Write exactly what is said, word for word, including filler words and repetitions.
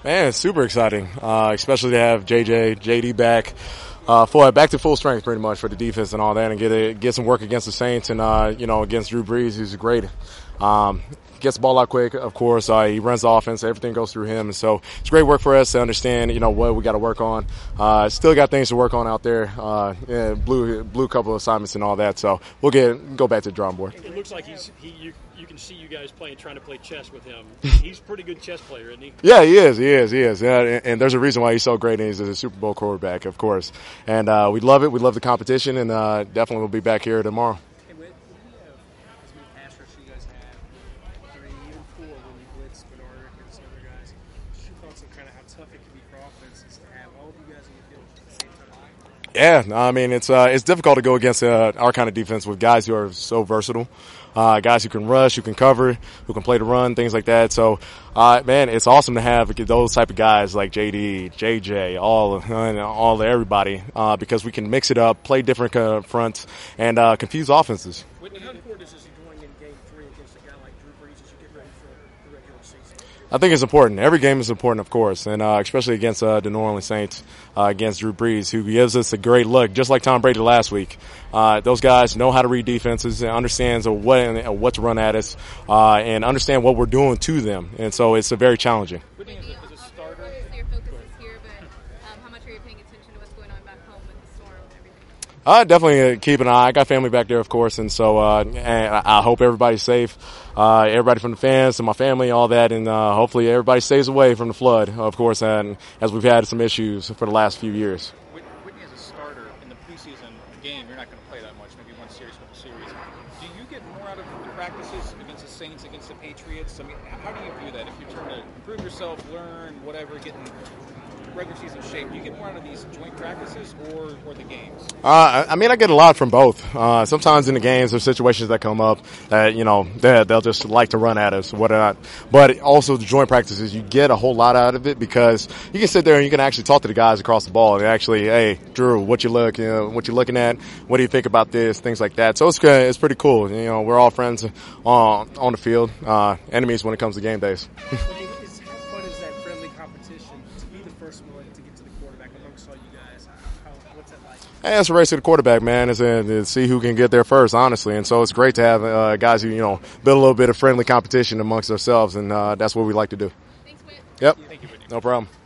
Man, it's super exciting, uh, especially to have J J, J D back, uh, full, back to full strength pretty much for the defense and all that, and get a, get some work against the Saints and uh, you know against Drew Brees, who's great. Um, gets the ball out quick, of course. Uh, he runs the offense. Everything goes through him. And so it's great work for us to understand, you know, what we got to work on. Uh, still got things to work on out there. Uh, yeah, blew, blew a couple of assignments and all that. So we'll get go back to the drawing board. It looks like he's he. You, you can see you guys playing, trying to play chess with him. He's a pretty good chess player, isn't he? Yeah, he is. He is. He is. Yeah, and, and there's a reason why he's so great, and he's a Super Bowl quarterback, of course. And uh, we love it. We love the competition, and uh, definitely we'll be back here tomorrow. Hey, what, what do you have as many pass rush you guys have? I mean, even before when you blitzed Bernard and some other guys, just your thoughts on kind of how tough it can be for offenses to have all of you guys on the field at the same time? Yeah, I mean it's uh, it's difficult to go against uh, our kind of defense with guys who are so versatile, uh, guys who can rush, who can cover, who can play the run, things like that. So, uh, man, it's awesome to have those type of guys like J D, J J, all all everybody, uh, because we can mix it up, play different uh, fronts, and uh, confuse offenses. How important is this going in game three against a guy like Drew Brees as you get ready for the regular season? I think it's important. Every game is important, of course, and uh, especially against uh, the New Orleans Saints, uh, against Drew Brees, who gives us a great look, just like Tom Brady last week. Uh, those guys know how to read defenses and understands what what to run at us, uh, and understand what we're doing to them, and so it's a very challenging. Whitney, as a starter, obviously your focus is here, but um, how much are you paying attention to what's going on back home with the storm and everything? Uh, definitely keep an eye. I got family back there, of course, and so uh, and I hope everybody's safe. Uh, everybody from the fans to my family, all that, and uh, hopefully everybody stays away from the flood, of course, and as we've had some issues for the last few years. Whitney, as a starter in the preseason game, you're not going to play that much, maybe one series, couple series. Do you get more out of the practices against the Saints, against the Patriots? I mean, how do you view that? If you're trying to improve yourself, learn, whatever, get in regular season shape, do you get more out of these joint practices or, or the games? Uh, I mean, I get a lot from both. Uh, sometimes in the games, there's situations that come up that, you know, they, they'll just like to run at us, whatnot. But also the joint practices, you get a whole lot out of it because you can sit there and you can actually talk to the guys across the ball and actually, hey, Drew, what you look, you know, what you looking at? What do you think about this? Things like that. So it's good. It's pretty cool. You know, we're all friends on, on the field, uh, enemies when it comes to game days. I mean, is, how fun is that friendly competition to be the first one to get to the quarterback amongst all you guys? How, what's that like? Hey, it's a race to the quarterback, man. It's a, to see who can get there first, honestly. And so it's great to have uh, guys who, you know, build a little bit of friendly competition amongst ourselves, and uh, that's what we like to do. Thanks, Whit. Yep. Thank you, Whitney. No problem.